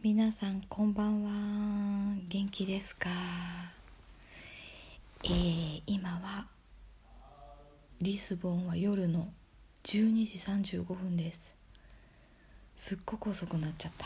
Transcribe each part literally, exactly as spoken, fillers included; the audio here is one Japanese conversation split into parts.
皆さんこんばんは。元気ですか？えー、今はリスボンは夜のじゅうにじさんじゅうごふんです。すっごく遅くなっちゃった。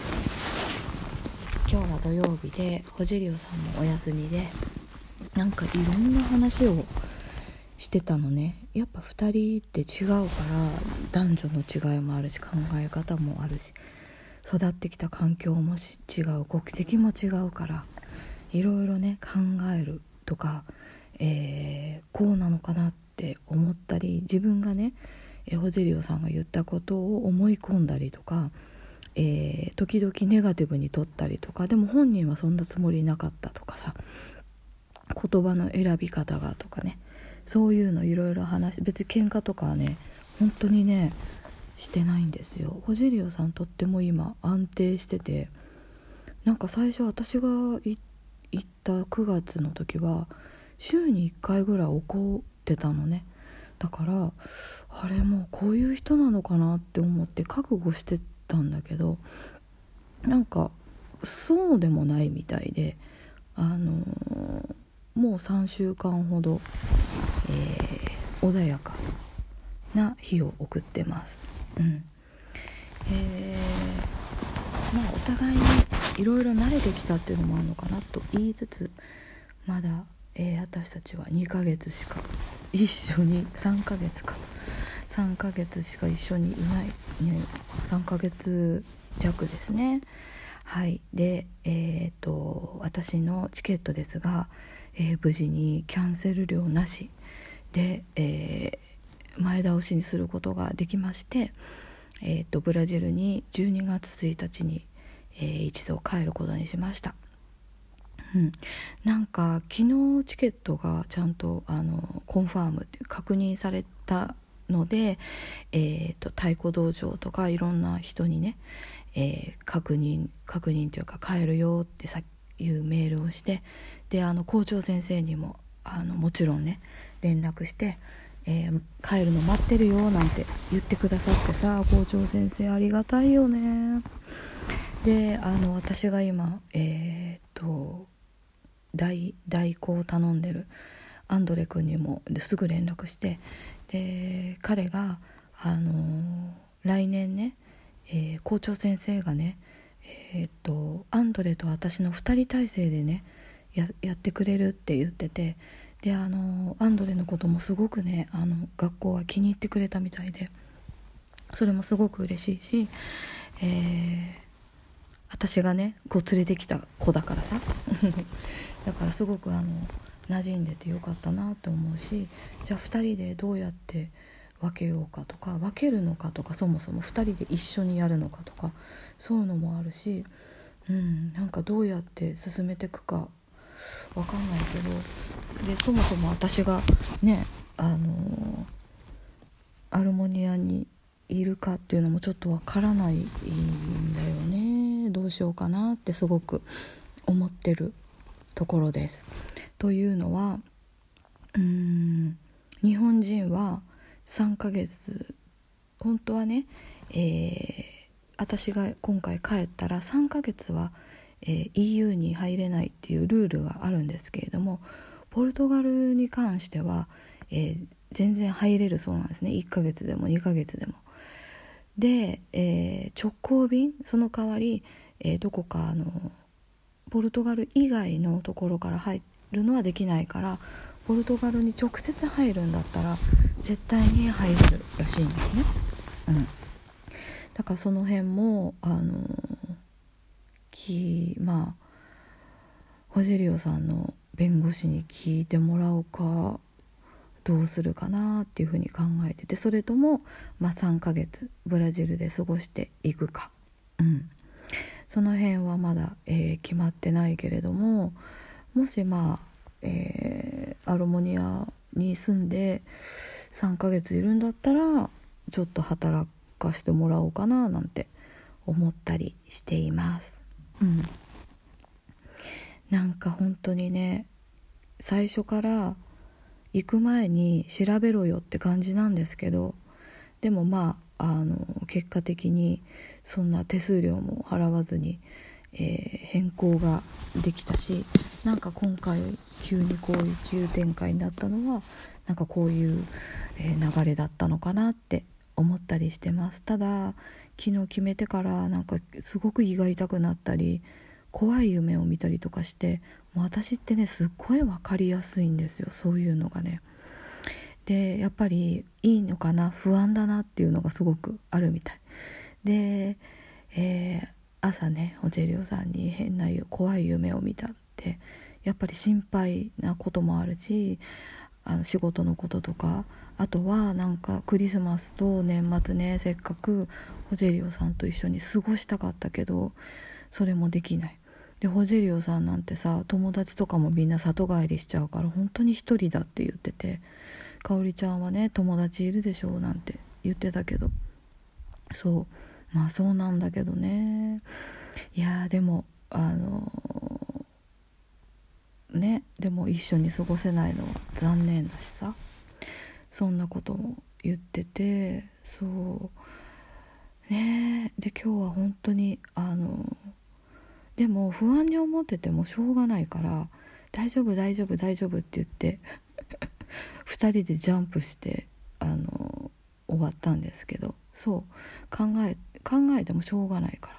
今日は土曜日でホジェリオさんもお休みで、なんかいろんな話をしてたのね。やっぱふたりって違うから、男女の違いもあるし、考え方もあるし、育ってきた環境も違う、国籍も違うから、いろいろね考えるとか、えー、こうなのかなって思ったり、自分がねホジェリオさんが言ったことを思い込んだりとか、えー、時々ネガティブに取ったりとか、でも本人はそんなつもりなかったとかさ、言葉の選び方がとかね、そういうのいろいろ話、別に喧嘩とかはね本当にねしてないんですよ。ホジェリオさんとっても今安定してて、なんか最初私が行ったくがつの時は週にいっかいぐらい怒ってたのね。だからあれもうこういう人なのかなって思って覚悟してたんだけど、なんかそうでもないみたいで、あのー、もうさんしゅうかんほど、えー、穏やかな日を送ってます。うんえー、まあお互いにいろいろ慣れてきたっていうのもあるのかなと言いつつ、まだ、えー、私たちはにかげつしか一緒にさんかげつかさんかげつしか一緒にいない、ね、さんかげつ弱ですね。はいで、えー、と私のチケットですが、えー、無事にキャンセル料なしで、えー、前倒しにすることができまして、えー、とブラジルにじゅうにがつついたちに、えー、一度帰ることにしました。うん、なんか昨日チケットがちゃんとあのコンファームって確認されたので、えー、と太鼓道場とかいろんな人にね、えー、確認確認というか帰るよってさいうメールをして、であの校長先生にもあのもちろんね連絡して、えー、帰るの待ってるよなんて言ってくださってさ、校長先生ありがたいよね。であの私が今えー、っと代代行を頼んでるアンドレ君にもすぐ連絡して、で彼があの来年ね、えー、校長先生がね、えー、っとアンドレと私のふたり体制でね や, やってくれるって言ってて、であのアンドレのこともすごくねあの学校は気に入ってくれたみたいで、それもすごく嬉しいし、えー私がねこう連れてきた子だからさだからすごくあの馴染んでてよかったなと思うし、じゃあふたりでどうやって分けようかとか、分けるのかとか、そもそもふたりで一緒にやるのかとか、そういうのもあるし、うん、なんかどうやって進めていくか分かんないけど、でそもそも私がねあのアルモニアにいるかっていうのもちょっとわからないんだよね。どうしようかなってすごく思ってるところです。というのはうーん日本人はさんかげつ、本当はね、えー、私が今回帰ったらさんかげつは、えー、イーユー に入れないっていうルールがあるんですけれども、ポルトガルに関しては、えー、全然入れるそうなんですね。いっかげつでもにかげつでも。で、えー、直行便、その代わり、えー、どこかあのポルトガル以外のところから入るのはできないから、ポルトガルに直接入るんだったら絶対に入れるらしいんですね。うん、だからその辺もあのきまあホジェリオさんの弁護士に聞いてもらおうかどうするかなっていうふうに考えてて、それとも、まあ、さんかげつブラジルで過ごしていくか、うん、その辺はまだ、えー、決まってないけれども、もしまあ、えー、アルモニアに住んでさんかげついるんだったらちょっと働かしてもらおうかななんて思ったりしています。うん、なんか本当にね、最初から行く前に調べろよって感じなんですけど、でもまあの結果的にそんな手数料も払わずに、えー、変更ができたし、なんか今回急にこういう急展開になったのはなんかこういう、えー、流れだったのかなって思ったりしてます。ただ昨日決めてからなんかすごく胃が痛くなったり怖い夢を見たりとかして、もう私ってねすっごい分かりやすいんですよ、そういうのがね。でやっぱりいいのかな、不安だなっていうのがすごくあるみたいで、えー、朝ねホジェリオさんに変な怖い夢を見たってやっぱり心配なこともあるし、あの仕事のこととか、あとはなんかクリスマスと年末ねせっかくホジェリオさんと一緒に過ごしたかったけどそれもできない。でホジェリオさんなんてさ友達とかもみんな里帰りしちゃうから本当に一人だって言ってて、かおりちゃんはね友達いるでしょうなんて言ってたけど、そうまあそうなんだけどね。いやでもあのー、ねでも一緒に過ごせないのは残念だしさ、そんなことも言ってて、そうね。で今日は本当にあのー、でも不安に思っててもしょうがないから大丈夫大丈夫大丈夫って言ってふたりでジャンプしてあの終わったんですけど、そう考え考えてもしょうがないから、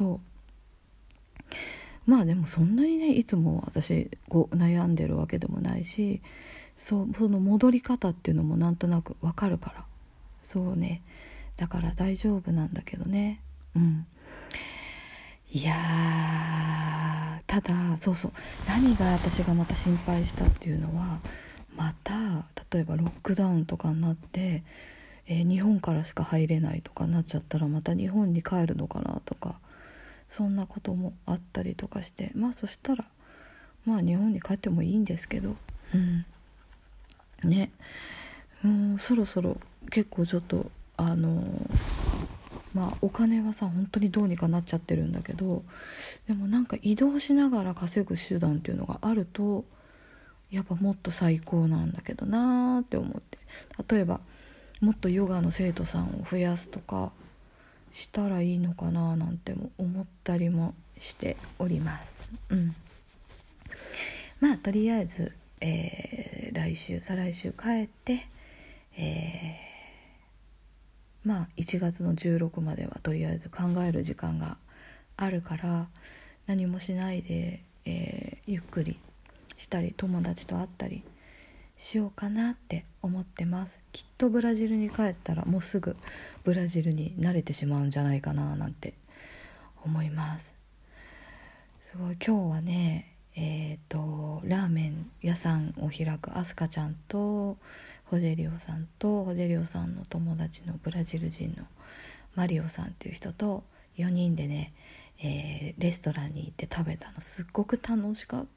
そうまあでもそんなにねいつも私こう悩んでるわけでもないし、そうその戻り方っていうのもなんとなくわかるから、そうねだから大丈夫なんだけどね。うんいやーただそうそう何が私がまた心配したっていうのは、また例えばロックダウンとかになって、えー、日本からしか入れないとかなっちゃったらまた日本に帰るのかなとか、そんなこともあったりとかして、まあそしたらまあ日本に帰ってもいいんですけど、うんねうんそろそろ結構ちょっとあのー、まあお金はさ本当にどうにかなっちゃってるんだけど、でもなんか移動しながら稼ぐ手段っていうのがあるとやっぱもっと最高なんだけどなーって思って、例えばもっとヨガの生徒さんを増やすとかしたらいいのかななんても思ったりもしております。うんまあとりあえず、えー、来週再来週帰って、えー、まあいちがつのじゅうろくまではとりあえず考える時間があるから何もしないで、えー、ゆっくりしたり友達と会ったりしようかなって思ってます。きっとブラジルに帰ったらもうすぐブラジルに慣れてしまうんじゃないかななんて思います。すごい今日はねえーとラーメン屋さんを開くアスカちゃんとホジェリオさんとホジェリオさんの友達のブラジル人のマリオさんっていう人とよにんでね、えー、レストランに行って食べたのすっごく楽しかった。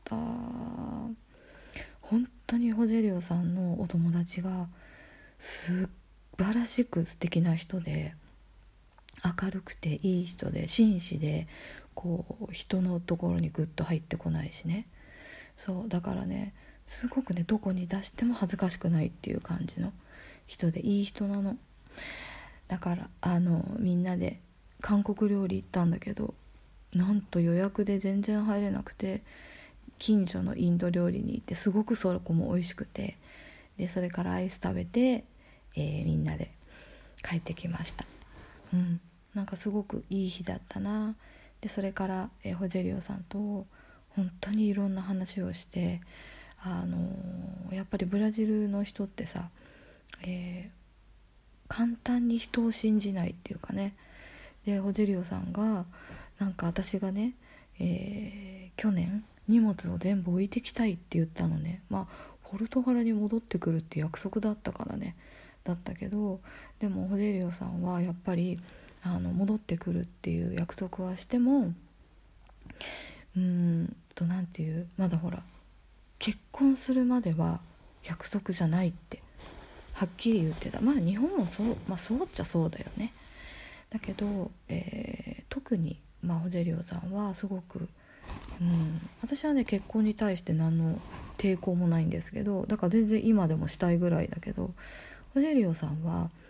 本当にホジェリオさんのお友達が素晴らしく素敵な人で明るくていい人で紳士でこう人のところにグッと入ってこないしね、そうだからねすごくねどこに出しても恥ずかしくないっていう感じの人でいい人なの。だからあのみんなで韓国料理行ったんだけどなんと予約で全然入れなくて近所のインド料理に行ってすごくそこも美味しくて、でそれからアイス食べて、えー、みんなで帰ってきました。うんなんかすごくいい日だったな。でそれから、えー、ホジェリオさんと本当にいろんな話をして、あのー、やっぱりブラジルの人ってさ、えー、簡単に人を信じないっていうかね。でホジェリオさんがなんか私がね、えー、去年荷物を全部置いてきたいって言ったのね。まあポルトガルに戻ってくるって約束だったからねだったけど、でもホジェリオさんはやっぱりあの戻ってくるっていう約束はしてもうーんとなんていうまだほら結婚するまでは約束じゃないってはっきり言ってた。まあ日本もそう、まあそうっちゃそうだよね。だけど、えー、特に、まあ、ホジェリオさんはすごく、うん、私はね結婚に対して何の抵抗もないんですけど、だから全然今でもしたいぐらいだけど、ホジェリオさんは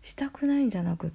したくないんじゃなくって、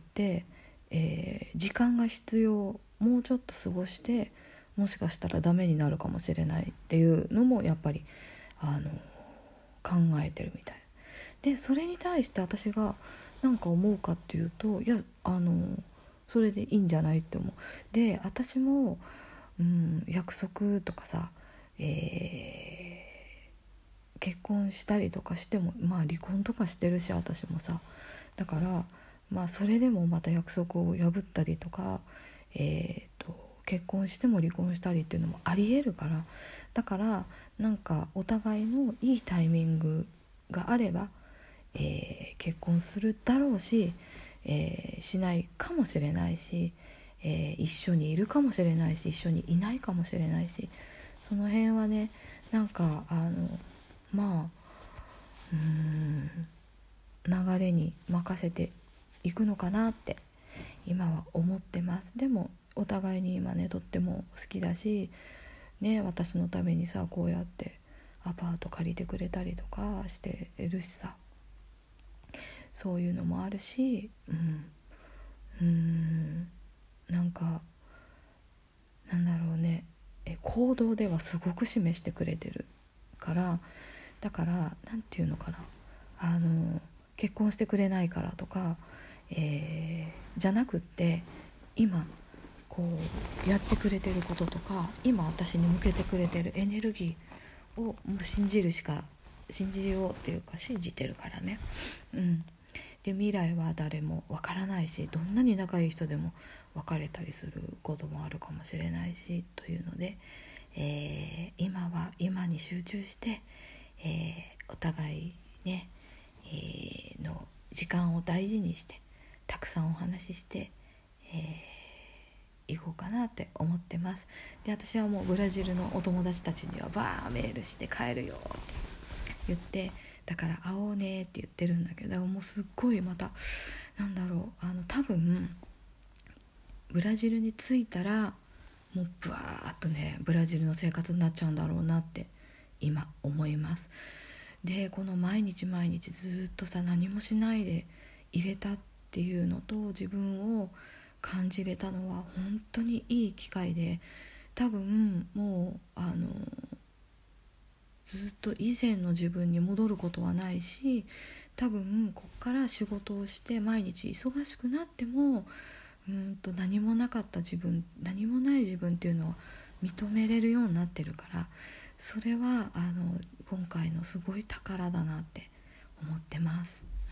えー時間が必要、もうちょっと過ごしてもしかしたらダメになるかもしれないっていうのもやっぱりあの考えてるみたいで、それに対して私が何か思うかっていうと、いやあのそれでいいんじゃないって思う。で私も、うん、約束とかさ、えー結婚したりとかしても、まあ離婚とかしてるし私もさ、だからまあそれでもまた約束を破ったりとか、えーと結婚しても離婚したりっていうのもありえるから、だからなんかお互いのいいタイミングがあれば、えー結婚するだろうし、えーしないかもしれないし、えー一緒にいるかもしれないし、一緒にいないかもしれないし、その辺はね、なんかあのまあうーん流れに任せていくのかなって今は思ってます。でもお互いに今ねとっても好きだしね、私のためにさこうやってアパート借りてくれたりとかしてるしさ、そういうのもあるし、うんうーんなんかなんだろうね、え行動ではすごく示してくれてるから、だからなんていうのかな、あの結婚してくれないからとか、えーじゃなくって今こうやってくれてることとか、今私に向けてくれてるエネルギーをもう信じるしか信じようっていうか信じてるからね。うんで未来は誰もわからないし、どんなに仲いい人でも別れたりすることもあるかもしれないしというので、えー今は今に集中して、えーお互いね、えーの時間を大事にしてたくさんお話しして、えー、行こうかなって思ってます。で私はもうブラジルのお友達たちにはバーメールして帰るよって言って、だから会おうねって言ってるんだけど、もうすっごいまたなんだろう、あの多分ブラジルに着いたらもうブワーッとねブラジルの生活になっちゃうんだろうなって今思います。でこの毎日毎日ずっとさ何もしないで入れたっていうのと自分を感じれたのは本当にいい機会で、多分もうあのずっと以前の自分に戻ることはないし、多分こっから仕事をして毎日忙しくなってもうんと何もなかった自分、何もない自分っていうのを認めれるようになってるから、それはあの今回のすごい宝だなって思ってます、うん、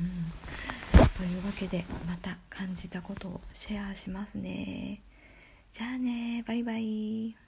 というわけでまた感じたことをシェアしますね。じゃあね、バイバイ。